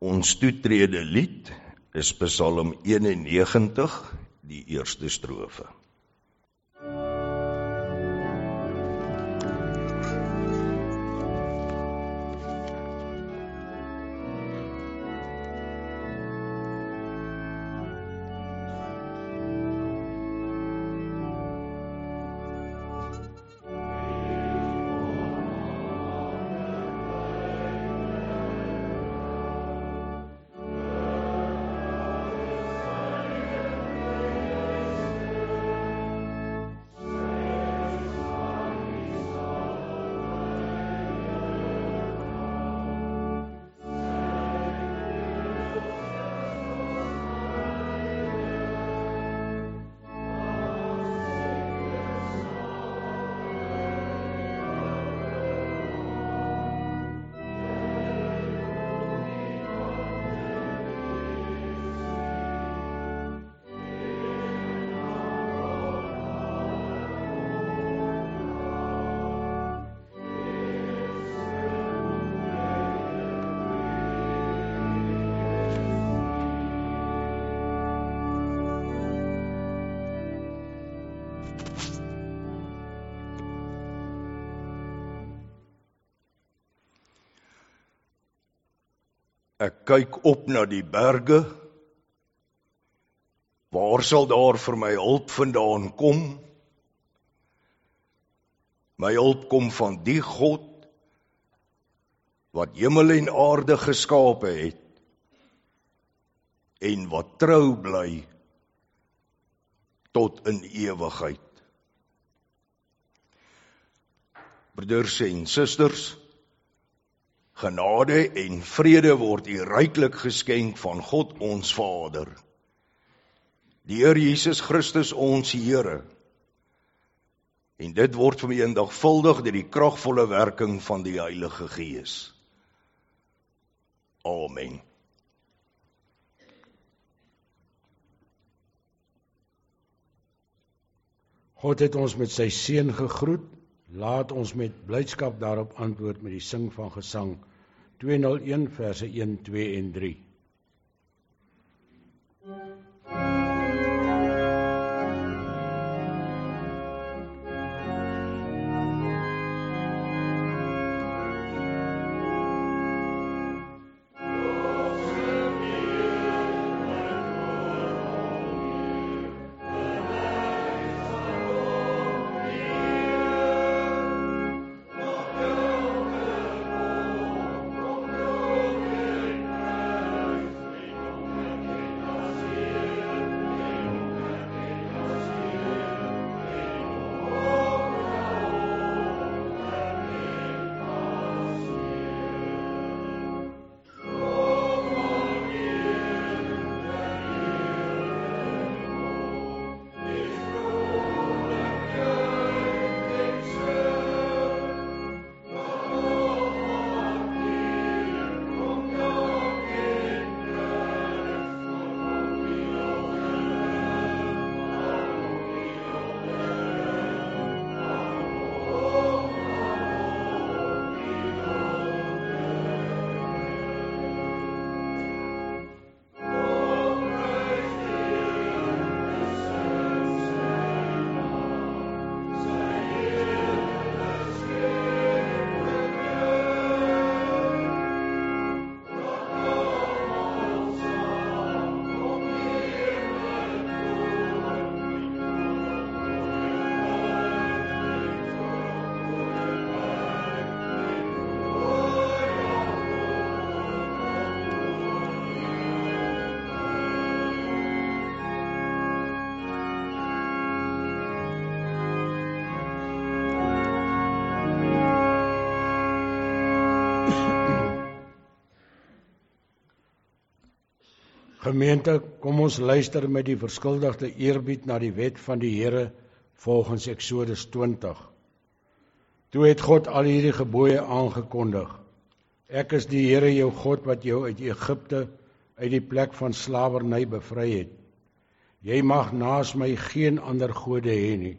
Ons toetrede lied is Psalm 91, die eerste strofe. Ek kyk op na die berge, waar sal daar vir my hulp vandaan kom? My hulp kom van die God, wat hemel en aarde geskape het, en wat trou bly, tot in ewigheid. Broeders en susters, genade en vrede word u ryklik geskenk van God ons Vader, die Heer Jesus Christus ons Here, en dit word vir my eendigvuldig deur die kragvolle werking van die Heilige Gees. Amen. God het ons met sy seun gegroet. Laat ons met blydskap daarop antwoord met die sing van gesang 201 verse 1, 2 en 3. Gemeente, kom ons luister met die verskuldigde eerbied na die wet van die Here volgens Eksodus 20. Toe het God al hierdie gebooie aangekondig. Ek is die Here jou God wat jou uit Egipte, uit die plek van slawerny bevry het. Jy mag naas my geen ander gode hê nie.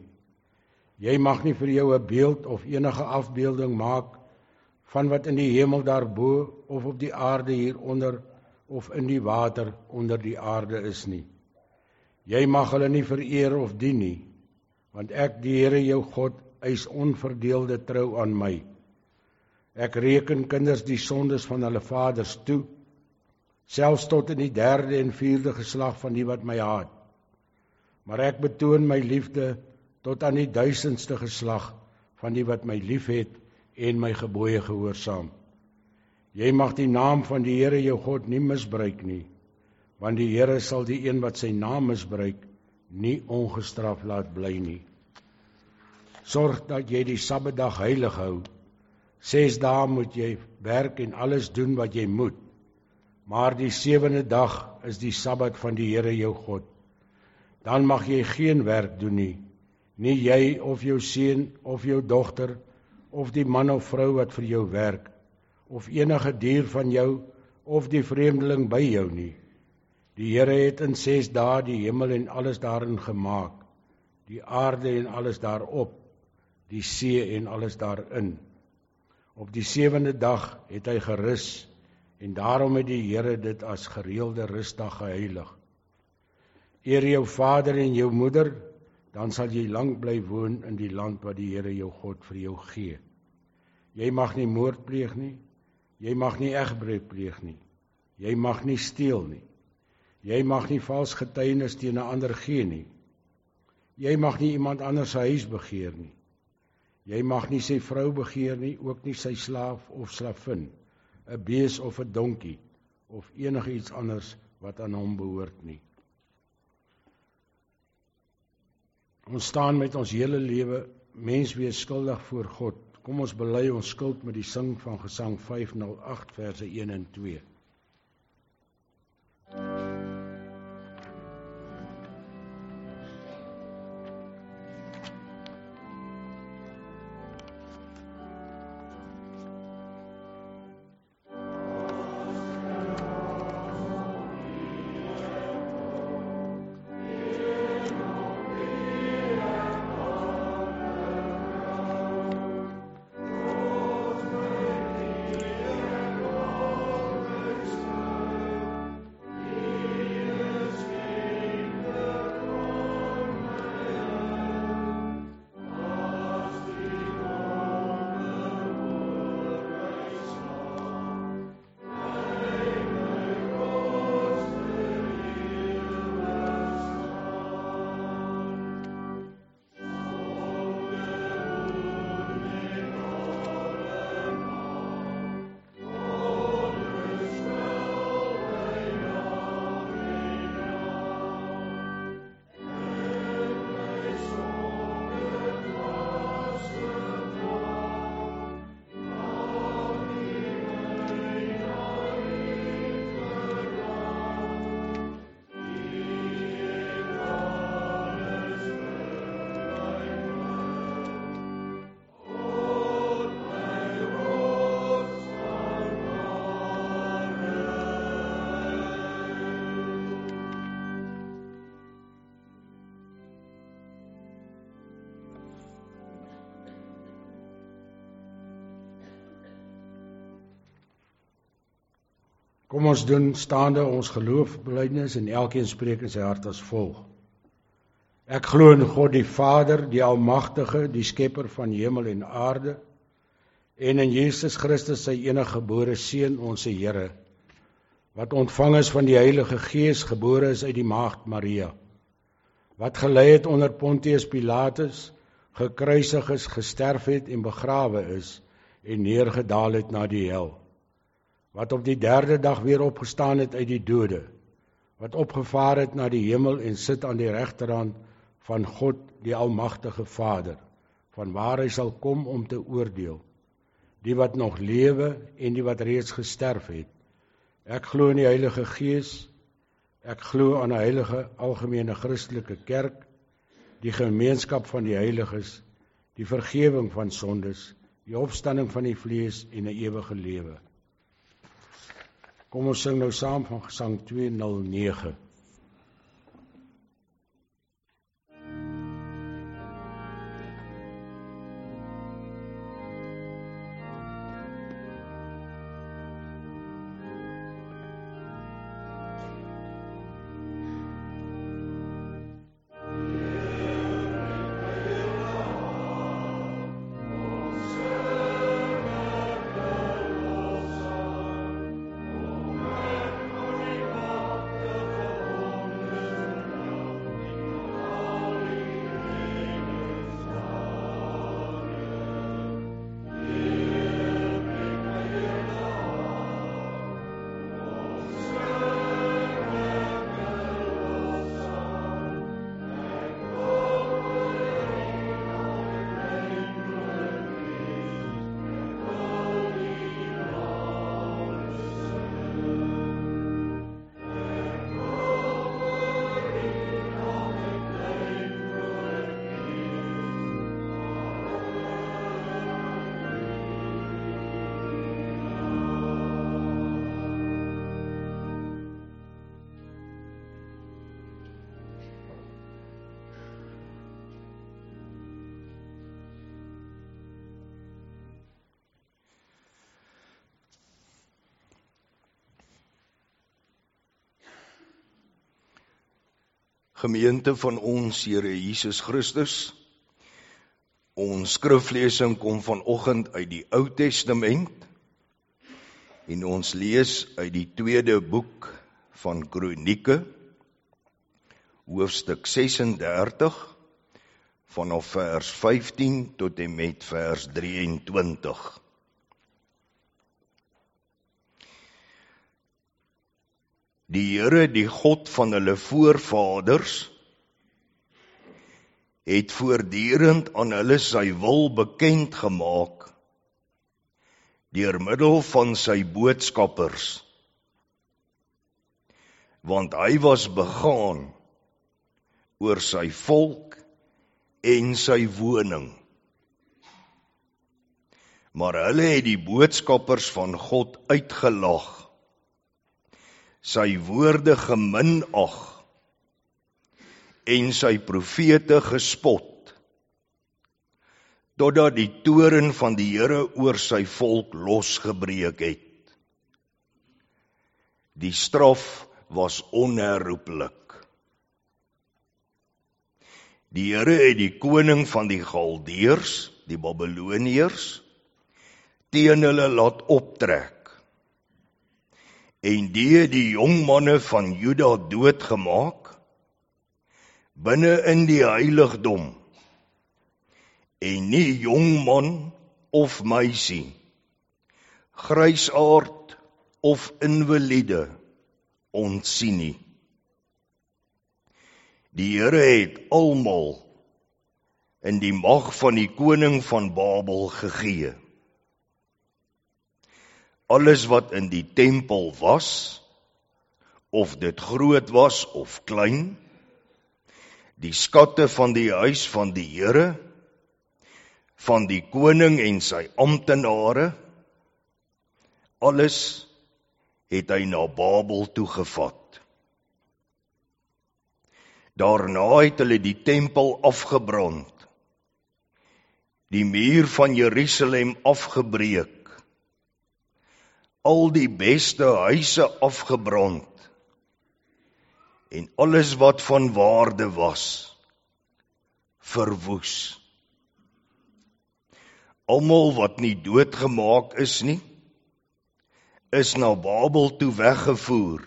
Jy mag nie vir jou 'n beeld of enige afbeelding maak van wat in die hemel daarbo of op die aarde hieronder of in die water onder die aarde is nie. Jy mag hulle nie vereer of dien nie, want ek, die Here jou God, eis onverdeelde trou aan my. Ek reken kinders die sondes van hulle vaders toe, selfs tot in die 3de en 4de geslag van die wat my haat. Maar ek betoon my liefde tot aan die 1000ste geslag van die wat my liefhet en my gebooie gehoorsaam. Jy mag die naam van die Here jou God nie misbruik nie, want die Here sal die een wat sy naam misbruik nie ongestraf laat bly nie. Sorg dat jy die Sabbatdag heilig hou. 6 dae moet jy werk en alles doen wat jy moet, maar die 7de dag is die Sabbat van die Here jou God. Dan mag jy geen werk doen nie jy of jou seun of jou dogter, of die man of vrou wat vir jou werk, of enige dier van jou, of die vreemdeling by jou nie. Die Here het in 6 dae die hemel en alles daarin gemaak, die aarde en alles daarop, die see en alles daarin. Op die 7de dag het hy gerus, en daarom het die Here dit as gereelde rusdag geheilig. Eer jou vader en jou moeder, dan sal jy lank bly woon in die land wat die Here jou God vir jou gee. Jy mag nie moord pleeg nie, jy mag nie egbreek pleeg nie, jy mag nie steel nie, jy mag nie vals getuienis teen 'n ander gee nie, jy mag nie iemand anders se huis begeer nie, jy mag nie sy vrou begeer nie, ook nie sy slaaf of slavin, 'n bees of 'n donkie, of enige iets anders wat aan hom behoort nie. Ons staan met ons hele lewe mens wees skuldig voor God. Kom ons bely ons skuld met die sing van Gesang 508 verse 1 en 2. Kom ons doen staande ons geloofbelijdenis en elkeen spreek in sy hart as volg. Ek glo in God die Vader, die Almagtige, die Skepper van hemel en aarde, en in Jesus Christus sy enige gebore Seun, onze Here, wat ontvang is van die Heilige Gees, gebore is uit die Maagd Maria, wat gelei het onder Pontius Pilatus, gekruisig is, gesterf het en begrawe is, en neergedaal het na die hel, wat op die 3de dag weer opgestaan het uit die dode, wat opgevaar het na die hemel en sit aan die regterhand van God, die Almagtige Vader, van waar hy sal kom om te oordeel, die wat nog lewe en die wat reeds gesterf het. Ek glo in die Heilige Gees, ek glo aan 'n heilige algemene Christelike kerk, die gemeenskap van die heiliges, die vergewing van sondes, die opstanding van die vlees en 'n ewige lewe. Kom ons sing nou saam van Gesang 209. Gemeente van ons Here Jesus Christus, ons skriflesing kom vanoggend uit die Ou Testament en ons lees uit die tweede boek van Kronieke, hoofstuk 36, vanaf vers 15 tot en met vers 23. Die Here, die God van hulle voorvaders, het voortdurend aan hulle sy wil bekend gemaak deur middel van sy boodskappers, want hy was begaan oor sy volk en sy woning. Maar hulle het die boodskappers van God uitgelag, sy woorde geminag en sy profete gespot, totdat die toorn van die Here oor sy volk losgebreek het. Die straf was onherroepelik. Die Here het die koning van die Galdeërs, die Babiloniërs, teen hulle laat optrek, en die jong manne van Juda doodgemaak, binne in die heiligdom, en nie jong man of meisie, grysaard of invalide ontsien nie. Die Here het almal in die mag van die koning van Babel gegee. Alles wat in die tempel was, of dit groot was of klein, die skatte van die huis van die Here, van die koning en sy amptenare, alles het hy na Babel toegevat. Daarna het hulle die tempel afgebrand, die muur van Jerusalem afgebreek, al die beste huise afgebrand, en alles wat van waarde was, verwoes. Almal wat nie doodgemaak is nie, is na Babel toe weggevoer,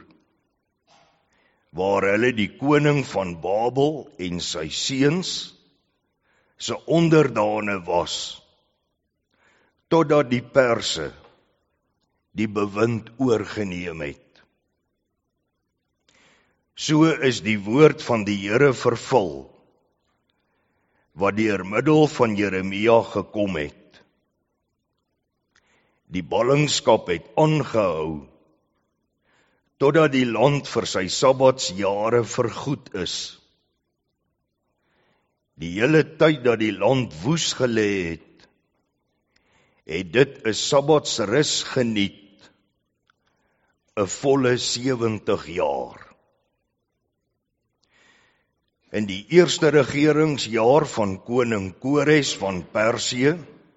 waar hulle die koning van Babel en sy seuns se onderdane was, totdat die Perse die bewind oorgeneem het. So is die woord van die Here vervul, wat deur middel van Jeremia gekom het. Die ballingskap het aangehou, totdat die land vir sy sabbatsjare vergoed is. Die hele tyd dat die land woes gelê het dit 'n sabbatsrus geniet, 'n volle 70 jaar. In die eerste regeringsjaar van koning Kores van Persië,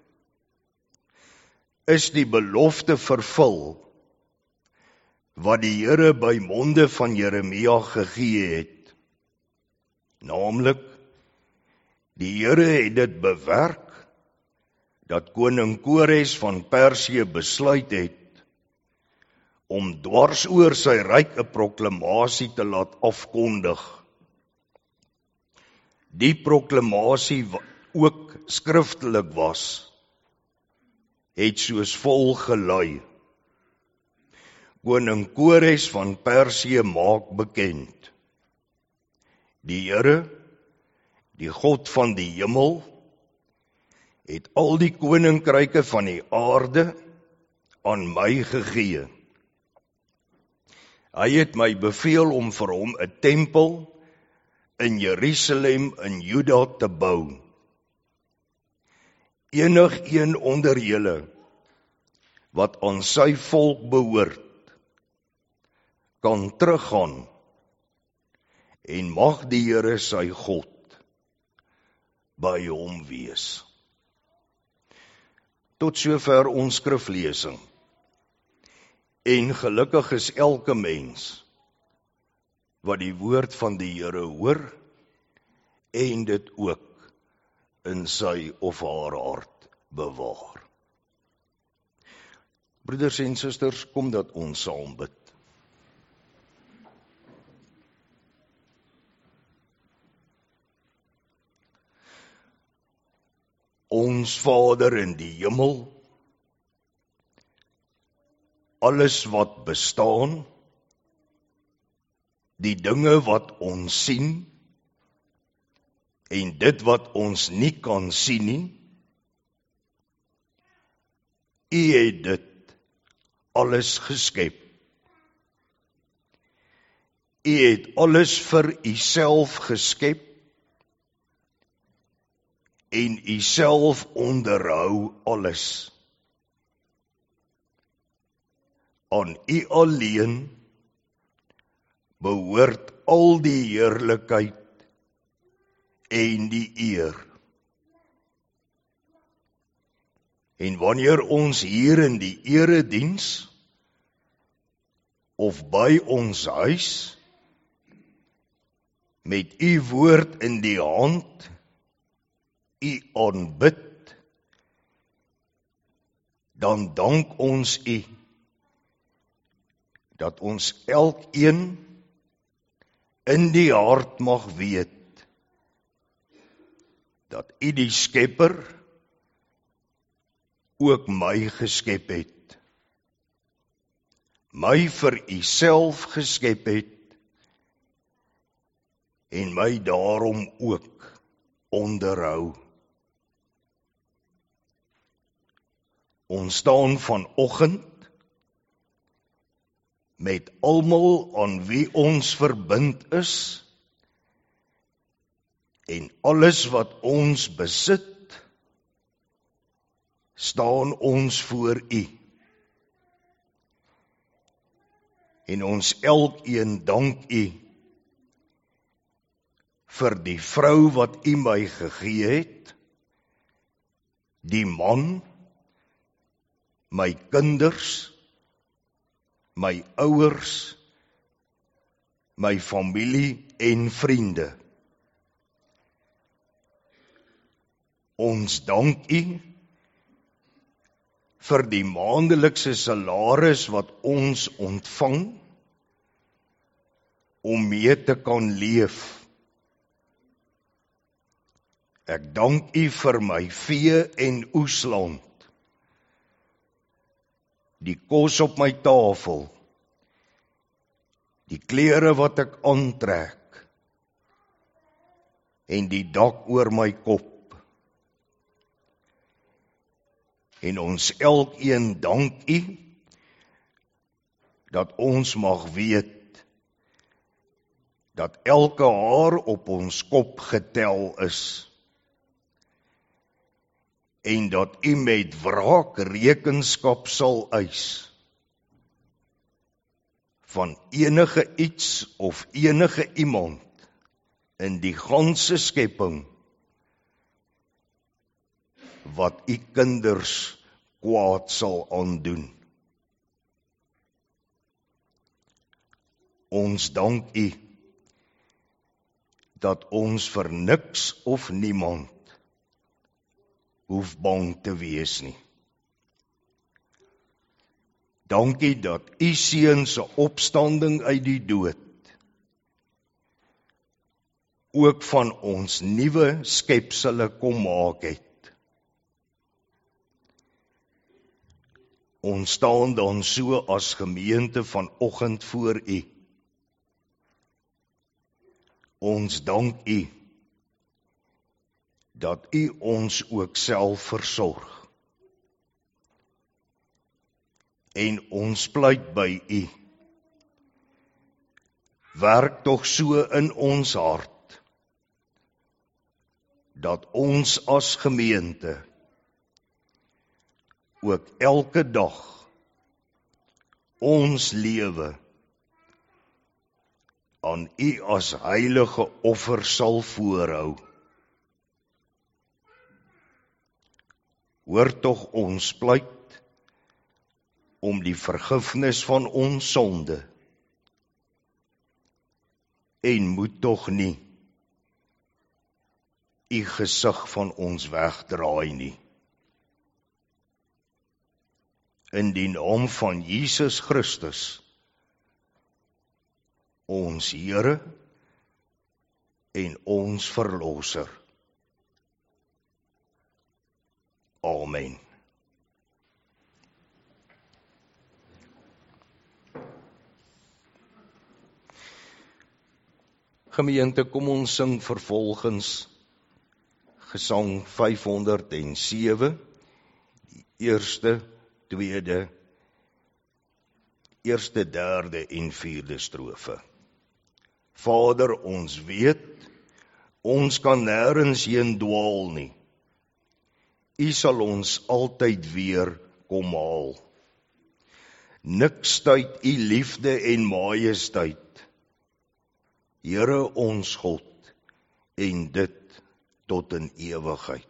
is die belofte vervul, wat die Here by monde van Jeremia gegee het. Naamlik, die Here het dit bewerk, dat koning Kores van Persië besluit het, om dwars oor sy ryk 'n proklamasie te laat afkondig. Die proklamasie wat ook skriftelik was, het soos volg gelui: Koning Kores van Persië maak bekend: die Here, die God van die hemel, het al die koninkryke van die aarde aan my gegee. Hy het my beveel om vir hom 'n tempel in Jerusalem in Juda te bou. Enigeen onder julle wat aan sy volk behoort, kan teruggaan en mag die Here sy God by hom wees. Tot sover ons skriflesing. En gelukkig is elke mens wat die woord van die Here hoor en dit ook in sy of haar hart bewaar. Broeders en susters, kom dat ons saam bid. Ons Vader in die hemel, alles wat bestaan, die dinge wat ons sien, en dit wat ons nie kan sien nie, U het dit alles geskep. U het alles vir Uself geskep, en Uself onderhou alles. Aan U alleen behoort al die heerlikheid en die eer. En wanneer ons hier in die erediens of by ons huis met U woord in die hand U aanbid, dan dank ons U dat ons elkeen in die hart mag weet dat U die Skepper ook my geskep het, my vir Uself geskep het en my daarom ook onderhou. Ons staan vanoggend met almal aan wie ons verbind is en alles wat ons besit, staan ons voor U. En ons elkeen dank U vir die vrou wat U my gegee het, die man, my kinders, my ouers, my familie en vriende. Ons dank U vir die maandelikse salaris wat ons ontvang om mee te kan leef. Ek dank U vir my vee en oesland, die kos op my tafel, die klere wat ek aantrek en die dak oor my kop. En ons elkeen dank U dat ons mag weet dat elke haar op ons kop getel is en dat U met wraak rekenskap sal eis van enige iets of enige iemand in die ganse skepping wat U kinders kwaad sal aandoen. Ons dank U dat ons vir niks of niemand hoef bang te wees nie. Dankie dat U Seun se opstanding uit die dood ook van ons nuwe skepsele kom maak het. Ons staan dan so as gemeente vanoggend voor U. Ons dank U dat U ons ook self versorg. En ons pleit by U. Werk tog so in ons hart, dat ons as gemeente ook elke dag ons lewe aan U as heilige offer sal voorhou. Hoor tog ons pleit om die vergifnis van ons sonde en moet tog nie u gesig van ons wegdraai nie. In die naam van Jesus Christus, ons Here en ons Verlosser. Amen. Gemeente, kom ons sing vervolgens Gesang 507, die eerste, tweede, derde en vierde strofe. Vader, ons weet, ons kan nêrens heen dwaal nie. U sal ons altyd weer kom haal. Niks stuit u liefde en majesteit, Here ons God, en dit tot in ewigheid.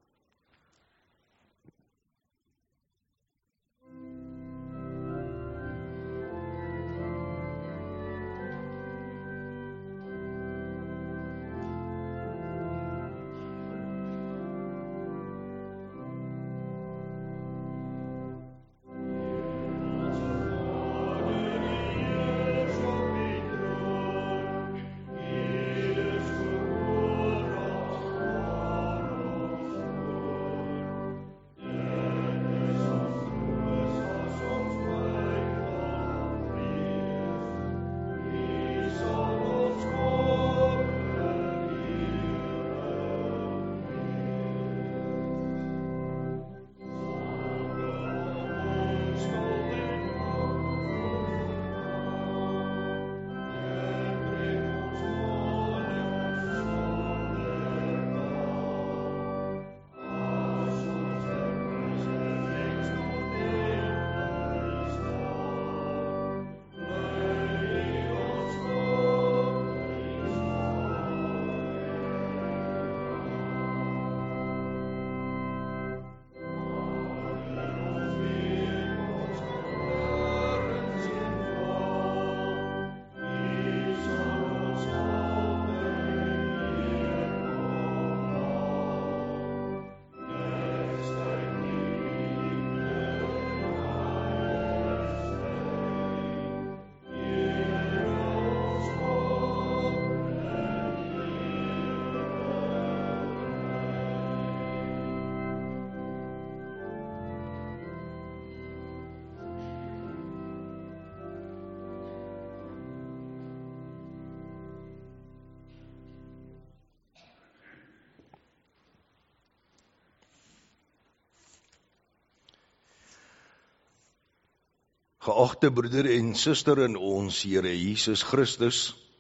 Geagte broeder en suster in ons Here Jesus Christus,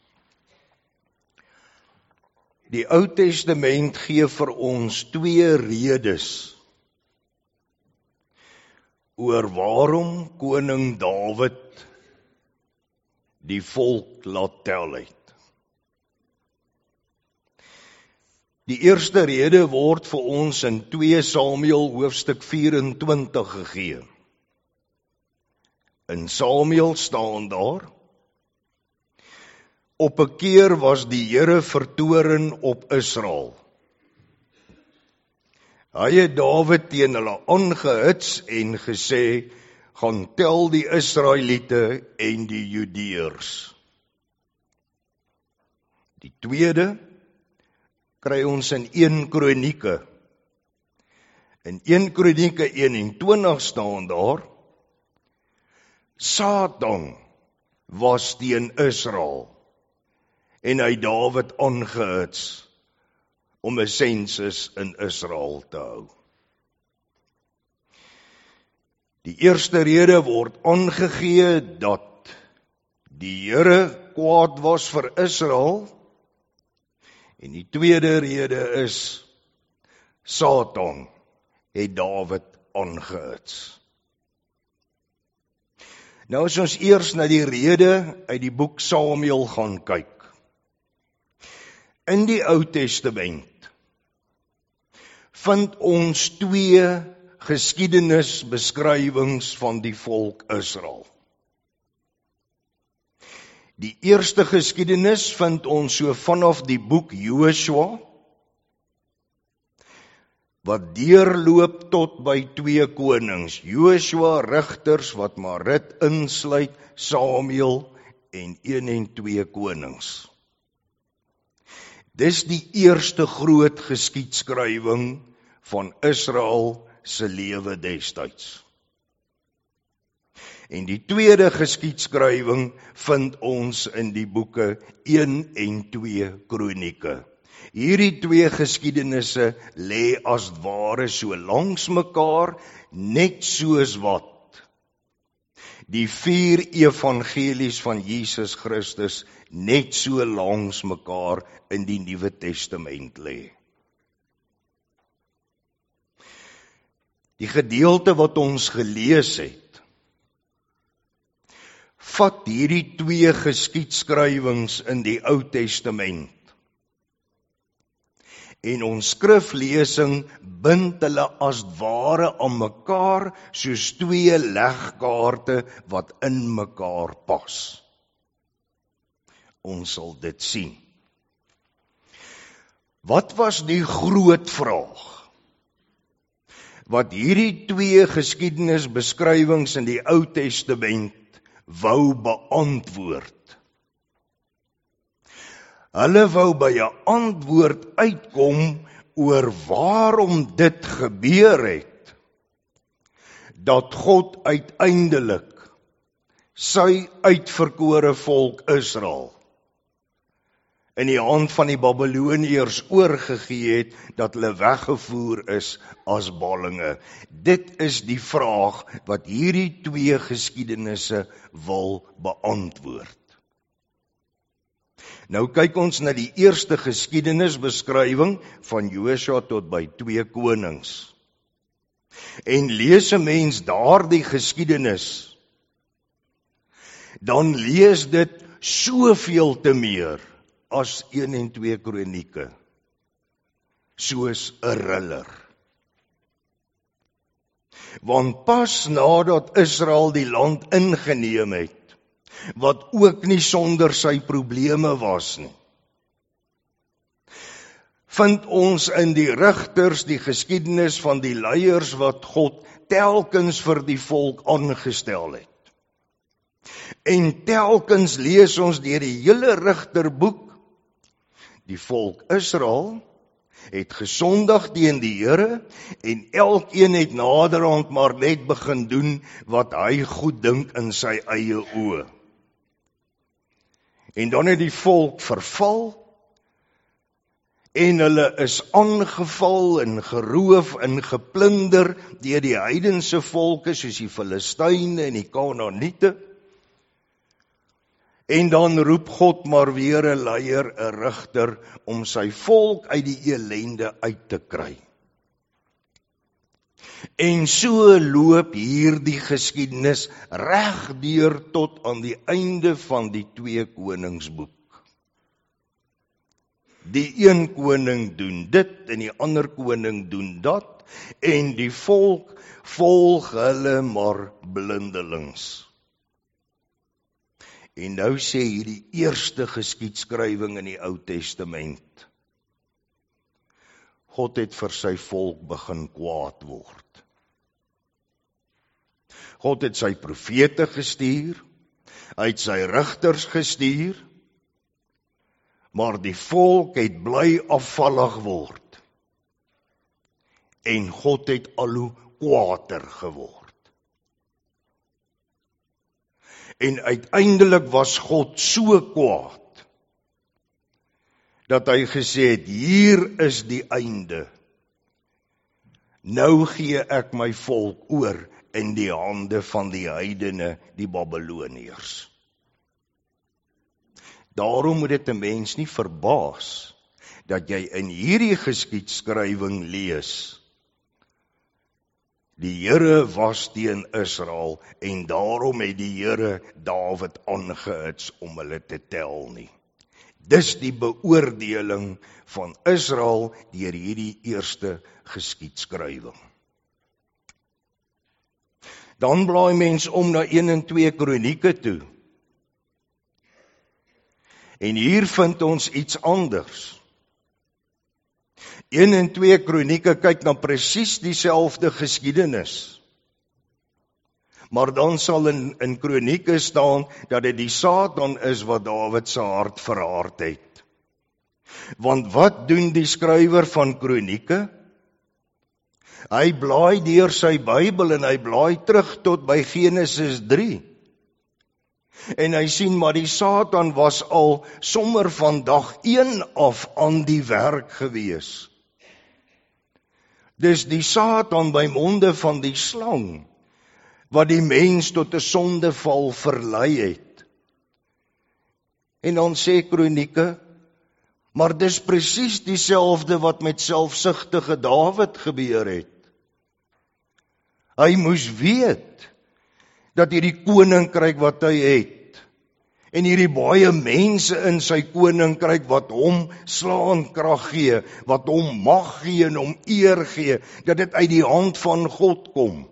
die Ou Testament gee vir ons twee redes oor waarom koning Dawid die volk laat tel het. Die eerste rede word vir ons in 2 Samuel hoofstuk 24 gegee. In Samuel staan daar, op 'n keer was die Here vertoren op Israel. Hy het Dawid teen hulle aangehits en gesê, gaan tel die Israeliete en die Judeërs. Die tweede kry ons in 1 Kronieke. In 1 Kronieke 21 staan daar, Satan was teen Israel en hy Dawid aangehits om 'n sensus in Israel te hou. Die eerste rede word aangegee dat die Here kwaad was vir Israel en die tweede rede is Satan het Dawid aangehits. Nou as ons eers na die rede uit die boek Samuel gaan kyk. In die Ou Testament vind ons twee geskiedenisbeskrywings van die volk Israel. Die eerste geskiedenis vind ons so vanaf die boek Josua, wat deurloop tot by 2 konings. Josua, Rigters, wat maar dit insluit, Samuel en 1 en 2 konings. Dis die eerste groot geskiedskrywing van Israel se lewe destyds. En die tweede geskiedskrywing vind ons in die boeke 1 en 2 Kronieke. Hierdie 2 geskiedenisse lê as ware so langs mekaar, net soos wat die 4 evangelies van Jesus Christus net so langs mekaar in die Nuwe Testament lê. Die gedeelte wat ons gelees het, vat hierdie 2 geskiedskrywings in die Ou Testament. En ons skriflesing bind hulle as ware aan mekaar soos 2 legkaarte wat in mekaar pas. Ons sal dit sien. Wat was die groot vraag wat hierdie 2 geskiedenisbeskrywings in die Ou Testament wou beantwoord? Hulle wou by 'n antwoord uitkom oor waarom dit gebeur het, dat God uiteindelik sy uitverkore volk Israel in die hand van die Babyloniërs oorgegee het, dat hulle weggevoer is as ballinge. Dit is die vraag wat hierdie 2 geskiedenisse wil beantwoord. Nou kyk ons na die eerste geskiedenisbeskrywing van Josua tot by 2 konings. En lees 'n mens daardie geskiedenis, dan lees dit soveel te meer as 1 en 2 Kronieke, soos 'n thriller. Want pas nadat Israel die land ingeneem het, wat ook nie sonder sy probleme was nie, vind ons in die Rigters die geskiedenis van die leiers wat God telkens vir die volk aangestel het. En telkens lees ons deur die hele Rigterboek, die volk Israel het gesondig teen die Here en elkeen het naderhand maar net begin doen wat hy goed dink in sy eie oë. En dan het die volk verval en hulle is aangeval en geroof en geplunder deur die heidense volke soos die Filistyne en die Kanaaniete. En dan roep God maar weer 'n leier, 'n rigter, om sy volk uit die elende uit te kry. En so loop hierdie geskiedenis regdeur tot aan die einde van die 2 Koningsboek. Die een koning doen dit en die ander koning doen dat, en die volk volg hulle maar blindelings. En nou sê hierdie eerste geskiedskrywing in die Ou Testament, God het vir sy volk begin kwaad word. God het sy profete gestuur, hy het sy rigters gestuur, maar die volk het bly afvallig word. En God het al hoe kwaader geword. En uiteindelik was God so kwaad, dat hy gesê het, hier is die einde. Nou gee ek my volk oor in die hande van die heidene, die Babyloniërs. Daarom moet dit 'n mens nie verbaas, dat jy in hierdie geskiedskrywing lees, die Here was teen Israel, en daarom het die Here Dawid aangehits om hulle te tel nie. Dis die beoordeling van Israel deur hierdie eerste geskiedskrywing. Dan blaai mens om na 1 en 2 Kronieke toe. En hier vind ons iets anders. 1 en 2 Kronieke kyk na presies dieselfde geskiedenis. Maar dan sal in Kronieke staan dat dit die Satan is wat Dawid se hart verhard het. Want wat doen die skrywer van Kronieke? Hy blaai deur sy Bybel en hy blaai terug tot by Genesis 3. En hy sien maar die Satan was al sommer van dag 1 af aan die werk gewees. Dis die Satan by monde van die slang wat die mens tot 'n sondeval verlei het. En dan sê Kronieke, maar dis presies dieselfde wat met selfsugtige Dawid gebeur het. Hy moes weet dat hierdie koninkryk wat hy het, en hierdie baie mense in sy koninkryk wat hom slaankrag gee, wat hom mag gee en hom eer gee, dat dit uit die hand van God kom.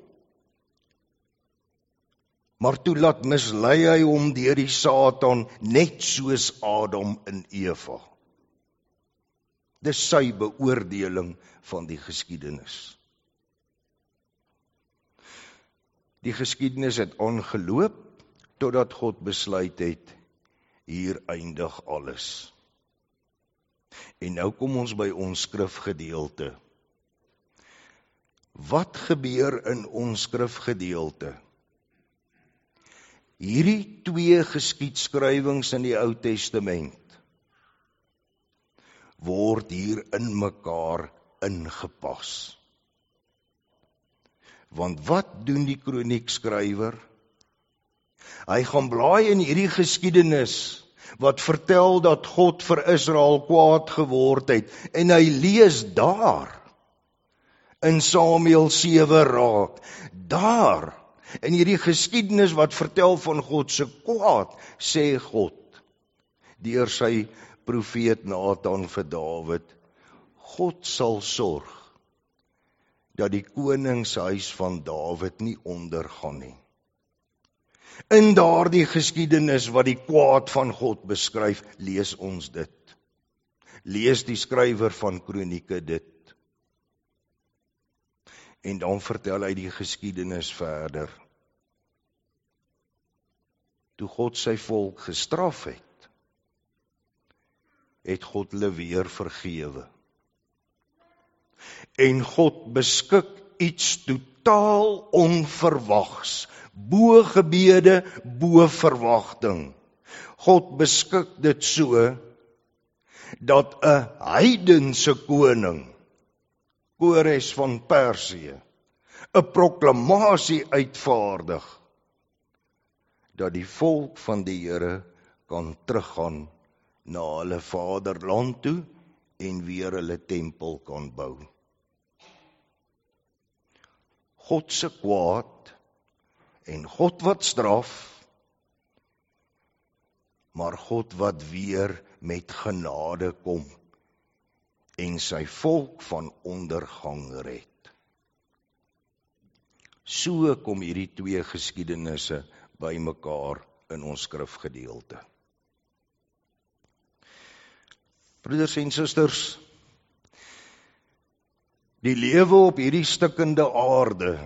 Maar toe laat mislei hy hom deur die Satan, net soos Adam en Eva. Dis sy beoordeling van die geskiedenis. Die geskiedenis het aangeloop, totdat God besluit het, hier eindig alles. En nou kom ons by ons skrifgedeelte. Wat gebeur in ons skrifgedeelte? Hierdie 2 geskiedskrywings in die Ou Testament word hier in mekaar ingepas. Want wat doen die kroniekskrywer? Hy gaan blaai in hierdie geskiedenis wat vertel dat God vir Israel kwaad geword het, en hy lees daar in Samuel 7 raak, daar in hierdie geskiedenis wat vertel van God se kwaad, sê God deur sy profeet Nathan vir Dawid, God sal sorg dat die koningshuis van Dawid nie ondergaan nie. In daardie geskiedenis wat die kwaad van God beskryf, lees ons dit. Lees die skrywer van Kronieke dit. En dan vertel hy die geskiedenis verder. Toe God sy volk gestraf het, het God hulle weer vergewe. En God beskik iets totaal onverwags, bo gebede, bo verwagting. God beskik dit so, dat 'n heidense koning, Kores van Persië, 'n proklamasie uitvaardig, dat die volk van die Here kan teruggaan na hulle vaderland toe en weer hulle tempel kan bou. God se kwaad en God wat straf, maar God wat weer met genade kom en sy volk van ondergang red. So kom hierdie 2 geskiedenisse by mekaar in ons skrifgedeelte. Broeders en susters, die lewe op hierdie stikkende aarde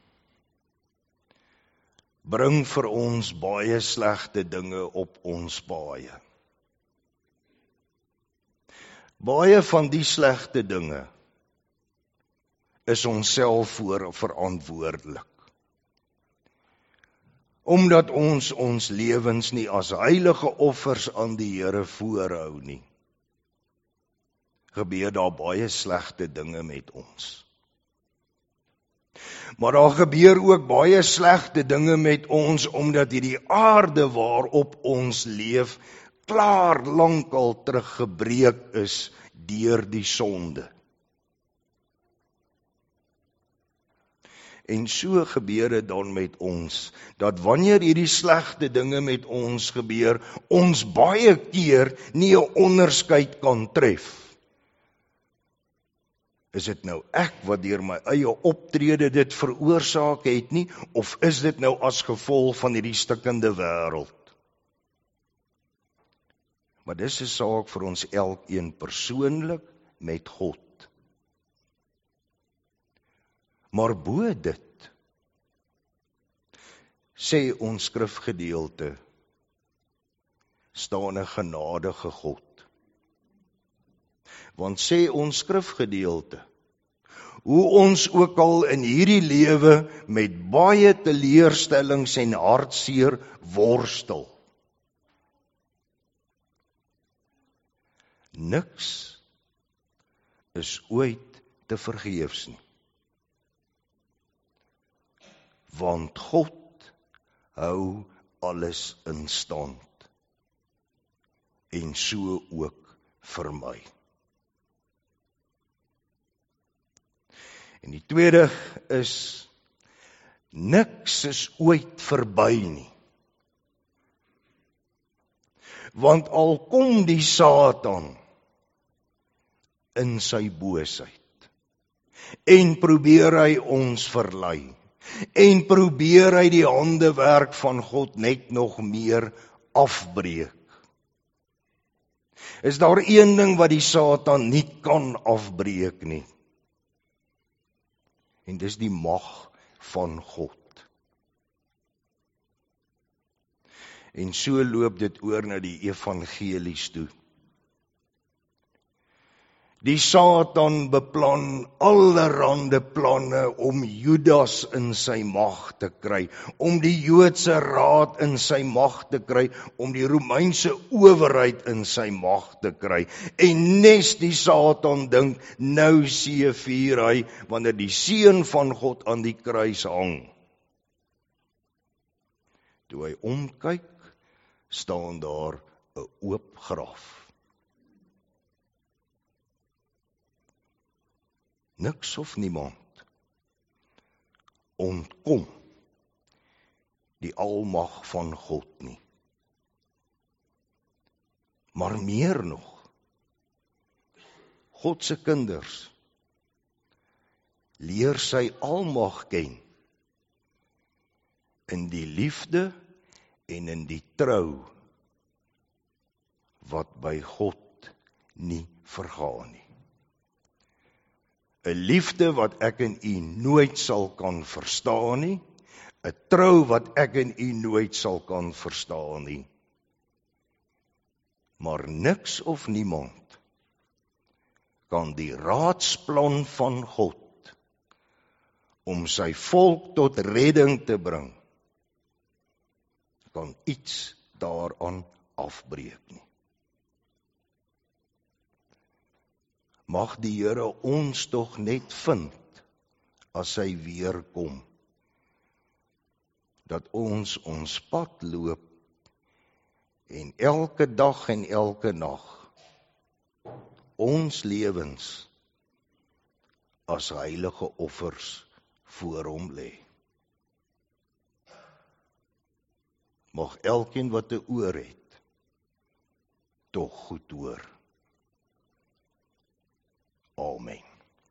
bring vir ons baie slegte dinge op ons paaie. Baie van die slegte dinge is onsself voor verantwoordelik. Omdat ons lewens nie as heilige offers aan die Here voorhou nie, gebeur daar baie slegte dinge met ons. Maar daar gebeur ook baie slegte dinge met ons, omdat hierdie aarde waarop ons leef, klaar lankal teruggebreek is deur die sonde. En so gebeur dit dan met ons, dat wanneer hierdie slegte dinge met ons gebeur, ons baie keer nie 'n onderskeid kan tref. Is dit nou ek wat deur my eie optrede dit veroorsaak het nie, of is dit nou as gevolg van hierdie stikkende wêreld? Maar dis 'n saak vir ons elkeen persoonlik met God. Maar bo dit, sê ons skrifgedeelte, staan 'n genadige God. Want sê ons skrifgedeelte, hoe ons ook al in hierdie lewe met baie teleurstellings en hartseer worstel, niks is ooit te vergeefs nie. Want God hou alles in stand. En so ook vir my. En die tweede is, niks is ooit verby nie. Want al kom die Satan in sy boosheid, en probeer hy ons verlei, en probeer hy die handewerk van God net nog meer afbreek. Is daar een ding wat die Satan nie kan afbreek nie, en dis die mag van God. En so loop dit oor na die evangelies toe. Die Satan beplan allerhande planne om Judas in sy mag te kry, om die Joodse raad in sy mag te kry, om die Romeinse owerheid in sy mag te kry. En nes die Satan dink, nou seëvier hy, wanneer die seun van God aan die kruis hang. Toe hy omkyk, staan daar 'n oop graf. Niks of niemand ontkom die almag van God nie. Maar meer nog, God se kinders leer sy almag ken in die liefde en in die trou wat by God nie vergaan nie. 'n liefde wat ek en u nooit sal kan verstaan nie, 'n trou wat ek en u nooit sal kan verstaan nie. Maar niks of niemand kan die raadsplan van God om sy volk tot redding te bring, kan iets daaraan afbreek nie. Mag die Here ons tog net vind, as hy weer kom, dat ons pad loop, en elke dag en elke nag, ons lewens, as heilige offers voor hom lê. Mag elkeen wat 'n oor het, tog goed hoor. Amen.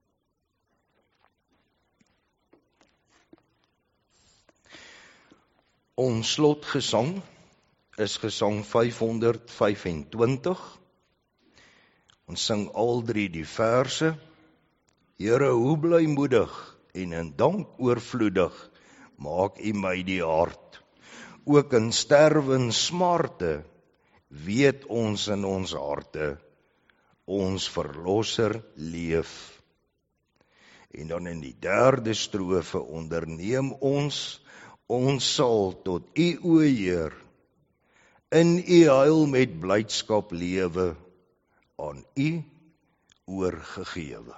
Ons slotgesang is gesang 525. Ons sing al drie die verse. Here, hoe blymoedig en in dank oorvloedig maak U my die hart. Ook in sterwe en smarte weet ons in ons harte, ons verlosser leef. En dan in die derde strofe onderneem ons sal tot U, o Heer, in U heil met blydskap lewe, aan U oorgegewe.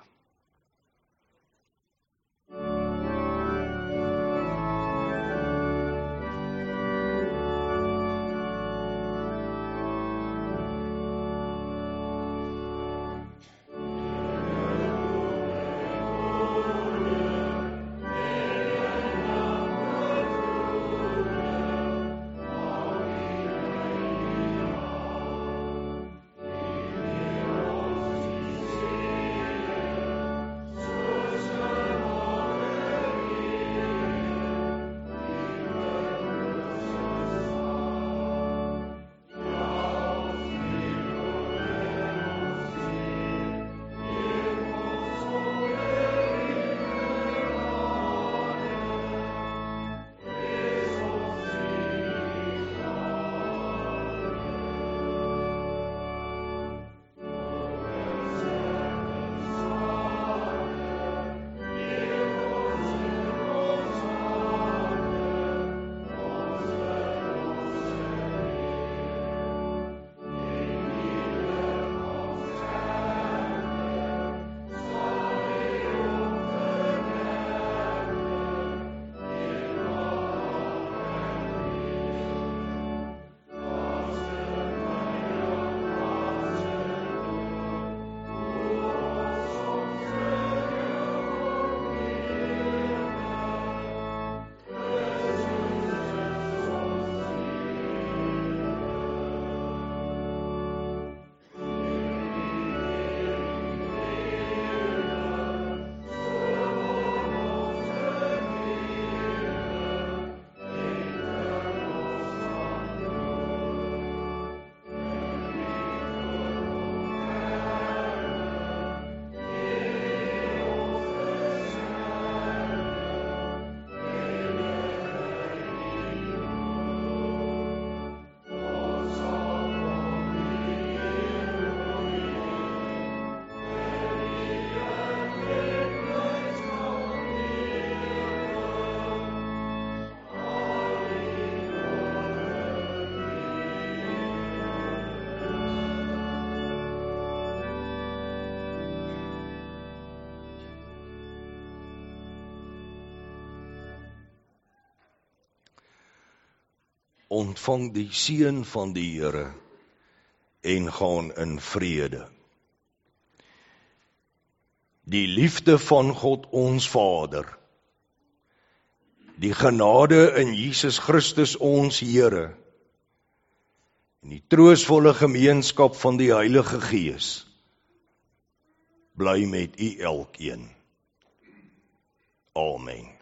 ontvang die seën van die Here en gaan in vrede. Die liefde van God ons Vader, die genade in Jesus Christus ons Here, en die troostvolle gemeenskap van die Heilige Gees, bly met u elkeen. Amen.